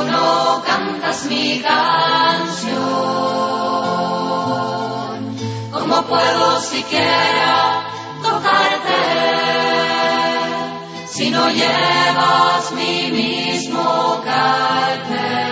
tú no cantas mi canción? ¿Cómo puedo siquiera tocarte si no llevas mi mismo carácter?